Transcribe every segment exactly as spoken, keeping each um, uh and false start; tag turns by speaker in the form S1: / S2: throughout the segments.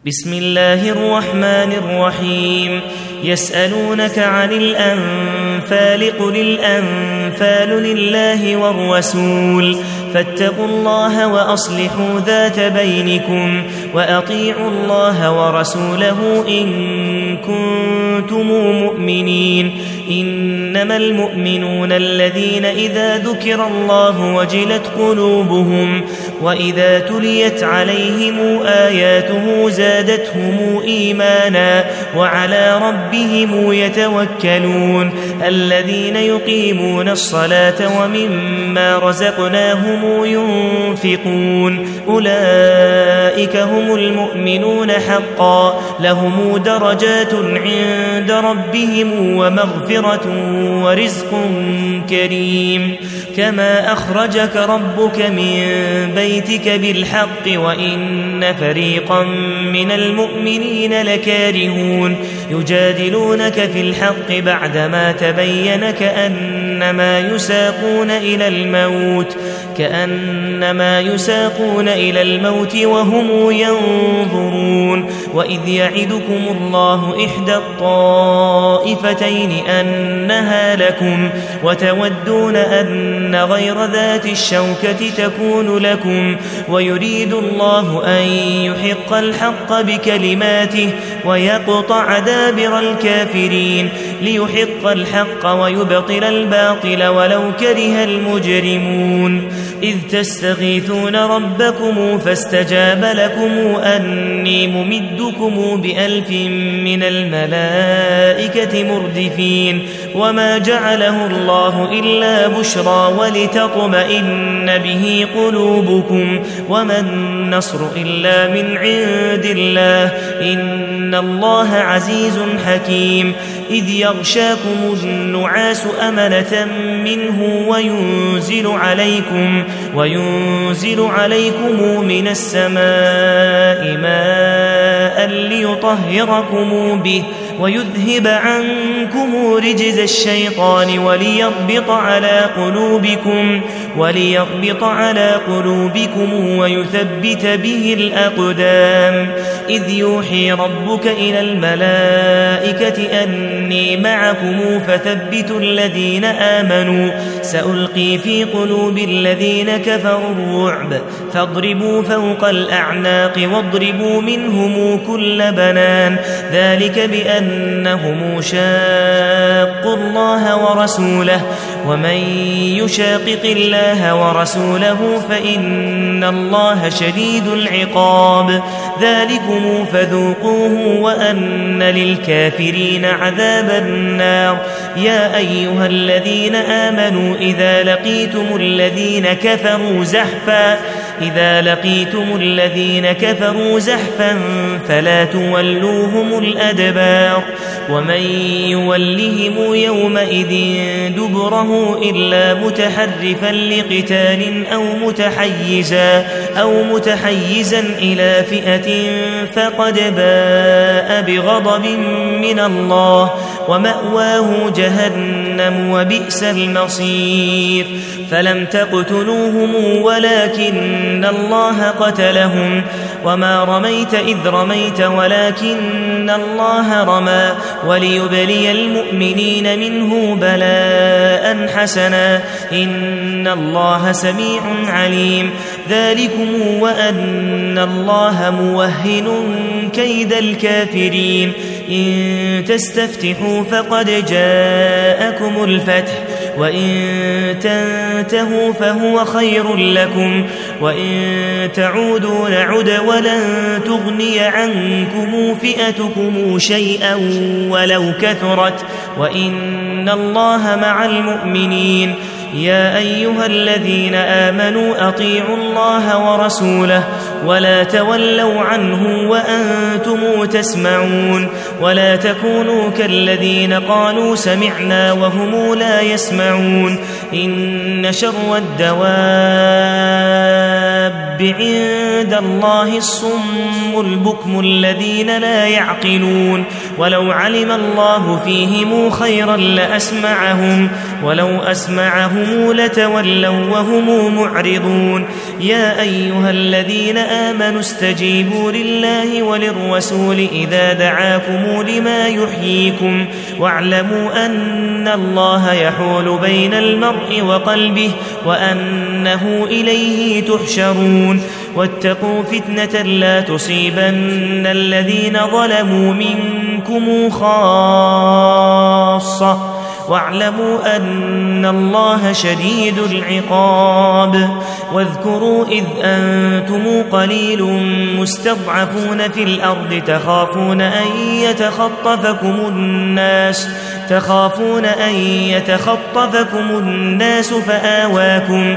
S1: بسم الله الرحمن الرحيم يسألونك عن الأنفال قل الأنفال لله والرسول فاتقوا الله وأصلحوا ذات بينكم وأطيعوا الله ورسوله إن كنتم مؤمنين إنما المؤمنون الذين إذا ذكر الله وجلت قلوبهم وإذا تليت عليهم آياته زادتهم إيمانا وعلى ربهم يتوكلون الذين يقيمون الصلاة ومما رزقناهم ينفقون أولئك هم المؤمنون حقا لهم درجات عند ربهم ومغفرة ورزق كريم كما أخرجك ربك من بيتك بالحق وإن فريقا من المؤمنين لكارهون يجادلونك في الحق بعدما تبين كأنما يساقون إلى الموت كأنما يساقون إلى الموت وهم ينظرون وإذ يعدكم الله إحدى الطائفتين أنها لكم وتودون أن غير ذات الشوكة تكون لكم ويريد الله أن يحق الحق بكلماته ويقطع دابر الكافرين ليحق الحق ويبطل الباطل ولو كره المجرمون إذ تستغيثون ربكم فاستجاب لكم أني ممدكم بألف من الملائكة مردفين وما جعله الله إلا بشرى ولتطمئن به قلوبكم وما النصر إلا من عند الله إن الله عزيز حكيم إذ يغشاكم النعاس أمنة منه وينزل عليكم وينزل عليكم من السماء ماء ليطهركم به ويذهب عنكم رجز الشيطان وليربط على قلوبكم وليربط على قلوبكم ويثبت به الأقدام إذ يوحي ربك إلى الملائكة أني معكم فثبتوا الذين آمنوا سألقي في قلوب الذين كفروا الرعب فاضربوا فوق الأعناق واضربوا منهم كل بنان ذلك بأنهم شاقوا الله ورسوله ومن يشاقق الله ورسوله فإن الله شديد العقاب ذلكم فذوقوه وأن للكافرين عذاب النار يا أيها الذين آمنوا إذا لقيتم الذين كفروا زحفا إذا لقيتم الذين كفروا زحفا فلا تولوهم الأدبار ومن يولهم يومئذ دبره إلا متحرفا لقتال أو متحيزا أو متحيزا إلى فئة فقد باء بغضب من الله ومأواه جهنم وبئس المصير فلم تقتلوهم ولكن الله قتلهم وما رميت إذ رميت ولكن الله رمى وليبلي المؤمنين منه بلاء حسنا إن الله سميع عليم ذلكم وأن الله موهن كيد الكافرين إن تستفتحوا فقد جاءكم الفتح وإن تنتهوا فهو خير لكم وإن تعودوا نعد ولن تغني عنكم فئتكم شيئا ولو كثرت وإن الله مع المؤمنين يا أيها الذين آمنوا أطيعوا الله ورسوله ولا تولوا عنه وأنتم تسمعون ولا تكونوا كالذين قالوا سمعنا وهم لا يسمعون إن شر الدواب عند الله الصم البكم الذين لا يعقلون ولو علم الله فيهم خيرا لأسمعهم ولو أسمعهم لتولوا وهم معرضون يا أيها الذين آمنوا استجيبوا لله وللرسول إذا دعاكم لما يحييكم واعلموا أن الله يحول بين المرء وقلبه وأنه إليه تحشرون واتقوا فتنة لا تصيبن الذين ظلموا منكم خاصة واعلموا أن الله شديد العقاب واذكروا إذ أنتم قليل مستضعفون في الأرض تخافون أن يتخطفكم الناس تخافون أن يتخطفكم الناس فآواكم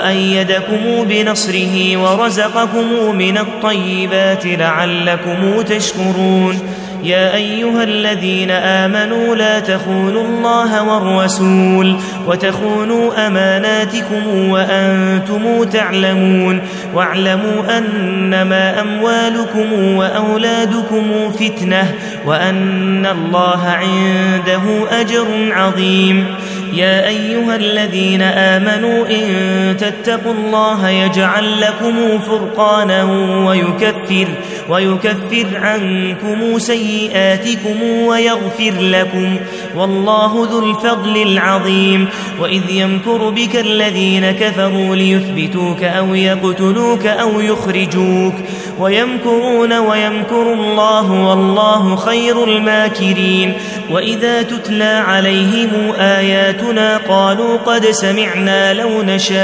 S1: وأيدكم بنصره ورزقكم من الطيبات لعلكم تشكرون يا أيها الذين آمنوا لا تخونوا الله والرسول وتخونوا أماناتكم وأنتم تعلمون واعلموا أنما أموالكم وأولادكم فتنة وأن الله عنده أجر عظيم يا أيها الذين آمنوا إن تتقوا الله يجعل لكم فرقانا ويكفر, ويكفر عنكم سيئاتكم ويغفر لكم والله ذو الفضل العظيم وإذ يمكر بك الذين كفروا ليثبتوك أو يقتلوك أو يخرجوك ويمكرون ويمكر الله والله خير الماكرين وإذا تتلى عليهم آياتنا قالوا قد سمعنا لو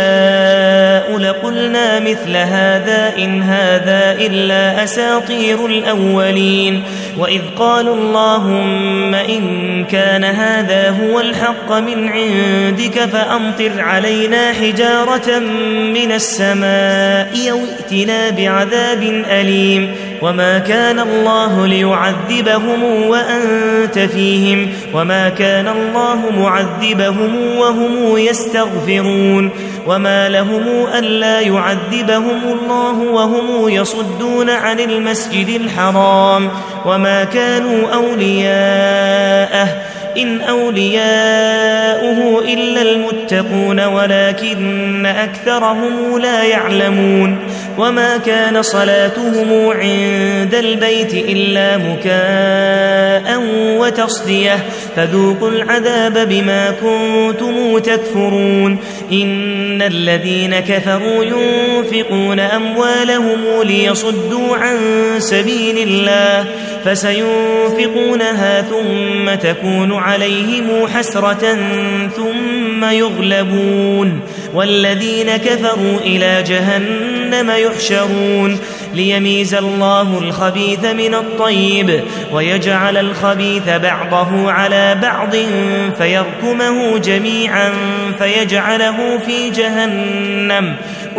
S1: نشاء لقلنا مثل هذا إن هذا إلا أساطير الأولين وإذ قالوا اللهم إن كان هذا هو الحق من عندك فأمطر علينا حجارة من السماء أو ائتنا بعذاب أليم وما كان الله ليعذبهم وأنت فيهم وما كان الله معذبهم وهم يستغفرون وما لهم ألا يعذبهم الله وهم يصدون عن المسجد الحرام وما كانوا أولياءه إن أولياؤه إلا المتقون ولكن أكثرهم لا يعلمون وما كان صلاتهم عند البيت إلا مكاء وتصدية فذوقوا العذاب بما كنتم تكفرون إن الذين كفروا ينفقون أموالهم ليصدوا عن سبيل الله فسينفقونها ثم تكون عليهم حسرة ثم يغلبون والذين كفروا إلى جهنم يحشرون ليميز الله الخبيث من الطيب ويجعل الخبيث بعضه على بعض فيركمه جميعا فيجعله في جهنم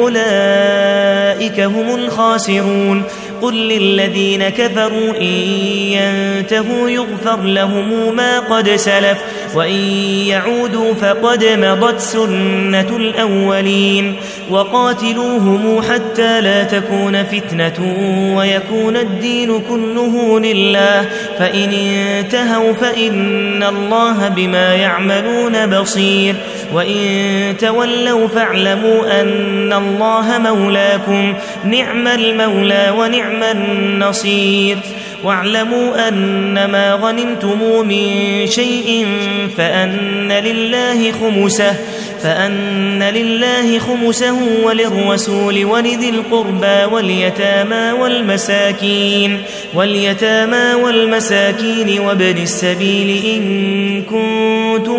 S1: أولئك هم الخاسرون قل للذين كفروا إن ينتهوا يغفر لهم ما قد سلف وإن يعودوا فقد مضت سنة الأولين وقاتلوهم حتى لا تكون فتنة ويكون الدين كله لله فإن انتهوا فإن الله بما يعملون بصير وإن تولوا فاعلموا أن الله مولاكم نعم المولى ونعم النصير واعلموا أن ما غنمتم من شيء فأن لله خمسه فأن لله خمسه وللرسول ولذي القربى واليتامى والمساكين واليتامى والمساكين وابن السبيل إن كنتم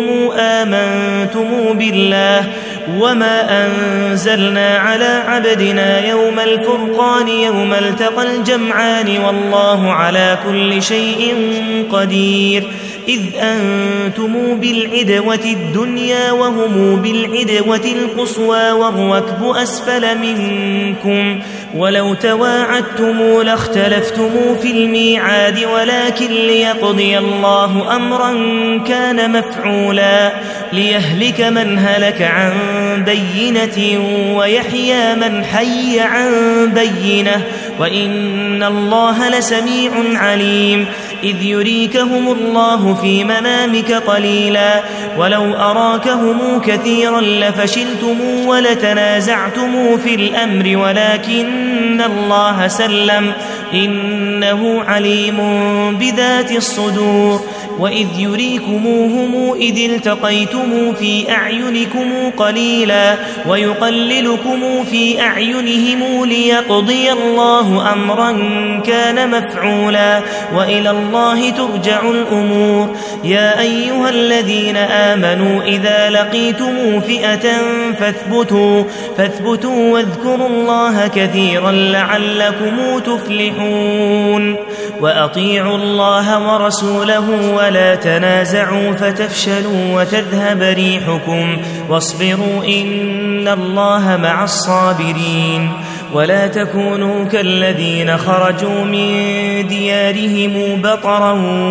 S1: آمنتم بالله وما أنزلنا على عبدنا يوم الفرقان يوم التقى الجمعان والله على كل شيء قدير إذ أنتم بالعدوة الدنيا وهم بالعدوة القصوى والركب أسفل منكم ولو تواعدتم لاختلفتم في الميعاد ولكن ليقضي الله أمرا كان مفعولا ليهلك من هلك عن بينة ويحيى من حي عن بينة وإن الله لسميع عليم إذ يريكهم الله في منامك قليلا ولو أراكهم كثيرا لفشلتم ولتنازعتم في الأمر ولكن الله سلم إنه عليم بذات الصدور وإذ يريكموهم إذ التقيتم في أعينكم قليلا ويقللكم في أعينهم ليقضي الله أمرا كان مفعولا وإلى الله ترجع الأمور يا أيها الذين آمنوا إذا لقيتم فئة فاثبتوا فاثبتوا واذكروا الله كثيرا لعلكم تفلحون وأطيعوا الله ورسوله ولا تنازعوا فتفشلوا وتذهب ريحكم واصبروا إن الله مع الصابرين ولا تكونوا كالذين خرجوا من ديارهم بطرا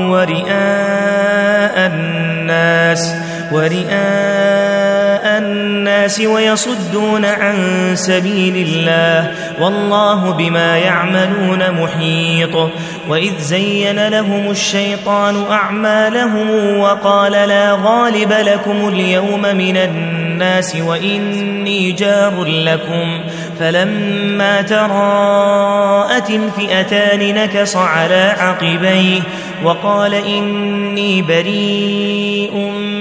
S1: ورئاء الناس ورئاء الناس ويصدون عن سبيل الله والله بما يعملون محيط وإذ زين لهم الشيطان أعمالهم وقال لا غالب لكم اليوم من الناس وإني جار لكم فلما تراءت الفئتان نكص على عقبيه وقال إني بريء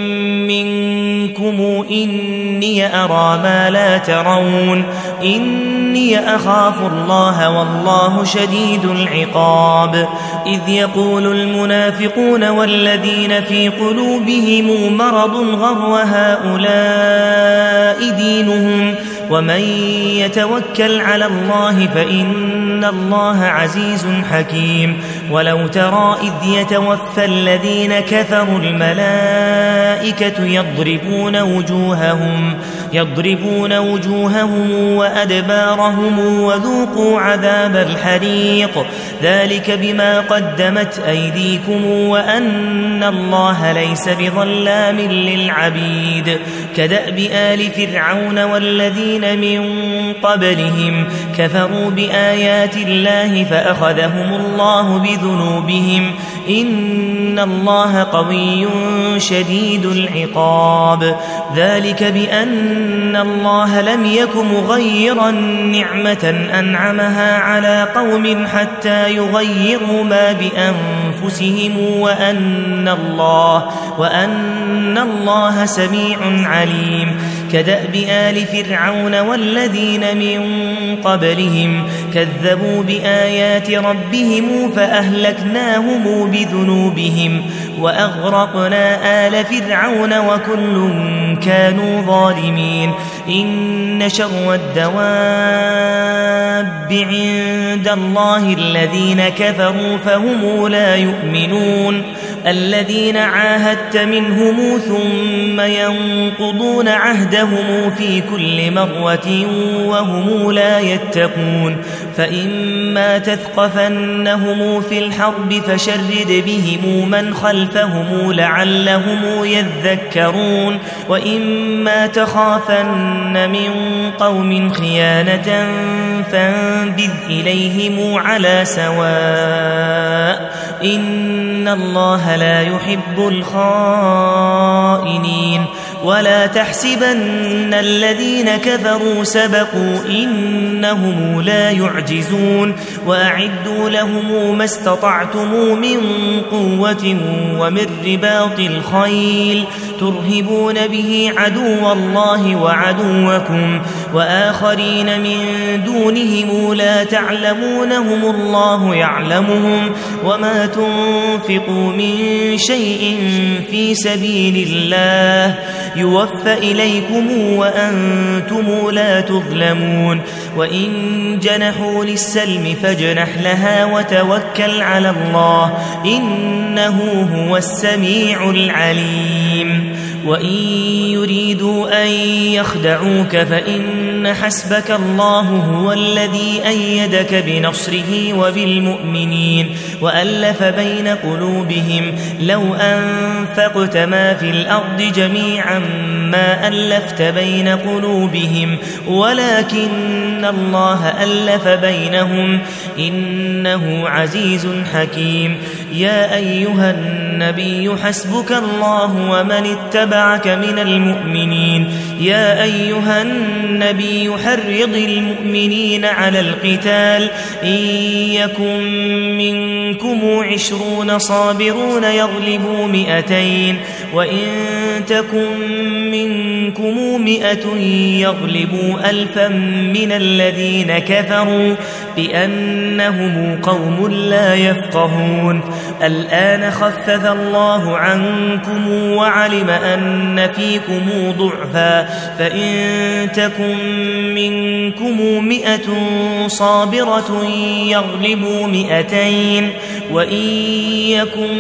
S1: منكم إني أرى ما لا ترون إني أخاف الله والله شديد العقاب إذ يقول المنافقون والذين في قلوبهم مرض غر هؤلاء دينهم ومن يتوكل على الله فإن الله عزيز حكيم ولو ترى إذ يتوفى الذين كفروا الملائكة يضربون وجوههم يضربون وجوههم وأدبارهم وذوقوا عذاب الحريق ذلك بما قدمت أيديكم وأن الله ليس بظلام للعبيد كدأب آل فرعون والذين من قبلهم كفروا بآيات الله فأخذهم الله بذنوبهم إن الله قوي شديد العقاب ذلك بأن الله لم يك مغيرا نعمة أنعمها على قوم حتى يغيروا ما بأنفسهم وأن الله وأن الله سميع عليم كدأب آل فرعون والذين من قبلهم كذبوا بآيات ربهم فأهلكناهم بذنوبهم وأغرقنا آل فرعون وكل كانوا ظالمين إن شر الدواب عند الله الذين كفروا فهم لا يؤمنون الذين عاهدت منهم ثم ينقضون عهدهم في كل مرة وهم لا يتقون فإما تثقفنهم في الحرب فشرد بهم من خلفهم لعلهم يذكرون وإما تخافن من قوم خيانة فانبذ إليهم على سواء إن الله لا يحب الخائنين ولا تحسبن الذين كفروا سبقوا إنهم لا يعجزون وأعدوا لهم ما استطعتم من قوة ومن رباط الخيل ترهبون به عدو الله وعدوكم وآخرين من دونهم لا تعلمونهم الله يعلمهم وما تنفقوا من شيء في سبيل الله يوفى إليكم وأنتم لا تظلمون وإن جنحوا للسلم فاجنح لها وتوكل على الله إنه هو السميع العليم وإن يريدوا أن يخدعوك فإن حسبك الله هو الذي أيدك بنصره وبالمؤمنين وألف بين قلوبهم لو أنفقت ما في الأرض جميعا ما ألفت بين قلوبهم ولكن الله ألف بينهم إنه عزيز حكيم. يا أيها النبي حسبك الله ومن اتبعك من المؤمنين. يا أيها النبي حرض المؤمنين على القتال إن يكن منكم عشرون صابرون يغلبوا مئتين وإن تكن منكم مئة يغلبوا ألفا من الذين كفروا بأنهم قوم لا يفقهون. الآن خفف الله عنكم وعلم أن فيكم ضعفا فإن تكن منكم مئة صابرة يغلبوا مئتين وإن يكن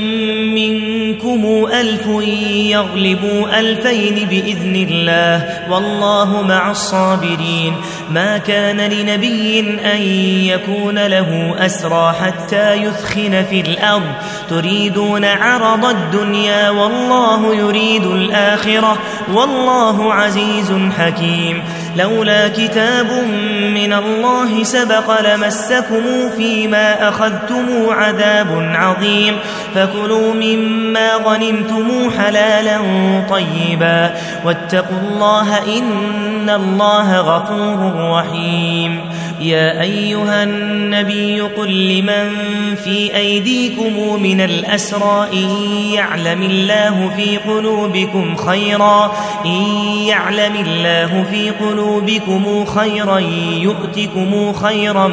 S1: منكم ألف يغلبوا ألفين بإذن الله والله مع الصابرين. ما كان لنبي أن يكون له أسرى حتى يثخن في الأرض تريدون عرض الدنيا والله يريد الآخرة والله عزيز حكيم. لولا كتاب من الله سبق لمسكم فيما أخذتم عذاب عظيم فكلوا مما غنمتم حلالا طيبا واتقوا الله إن الله غفور رحيم. يا أيها النبي قل لمن في أيديكم من الأسرى إن يعلم الله في قلوبكم خيرا إن يعلم الله في قلوبكم خيرا يؤتكم خيرا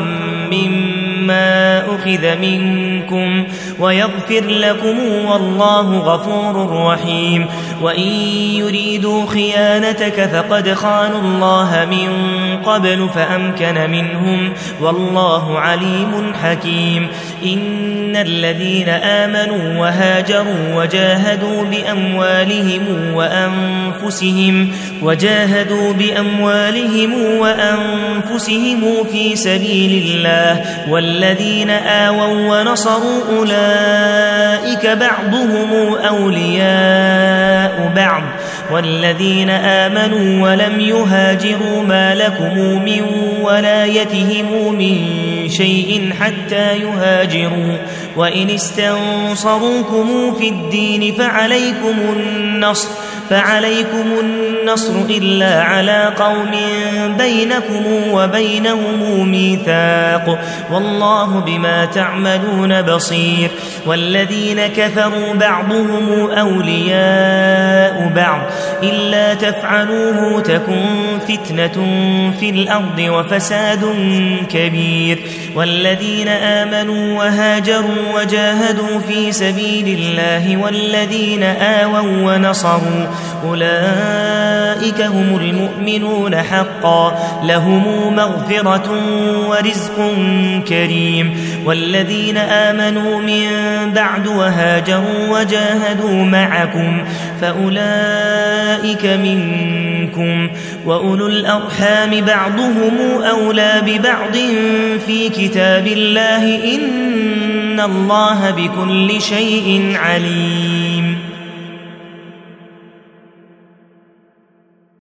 S1: مما أخذ منكم ويغفر لكم والله غفور رحيم. وإن يريدوا خيانتك فقد خانوا الله من قبل فأمكن منهم والله عليم حكيم. إن الذين آمنوا وهاجروا وجاهدوا بأموالهم وأنفسهم وجاهدوا بأموالهم وأنفسهم في سبيل الله والذين آووا ونصروا أولئك بعضهم أولياء بعض والذين آمنوا ولم يهاجروا ما لكم من ولايتهم من شيء حتى يهاجروا وإن استنصروكم في الدين فعليكم النصر فعليكم النصر إلا على قوم بينكم وبينهم ميثاق والله بما تعملون بصير. والذين كفروا بعضهم أولياء بعض إلا تفعلوه تكن فتنة في الأرض وفساد كبير. والذين آمنوا وهاجروا وجاهدوا في سبيل الله والذين آووا ونصروا أولئك هم المؤمنون حقا لهم مغفرة ورزق كريم. والذين آمنوا من بعد وهاجروا وجاهدوا معكم فأولئك منكم وأولو الأرحام بعضهم أولى ببعض في كتاب الله إن الله بكل شيء عليم.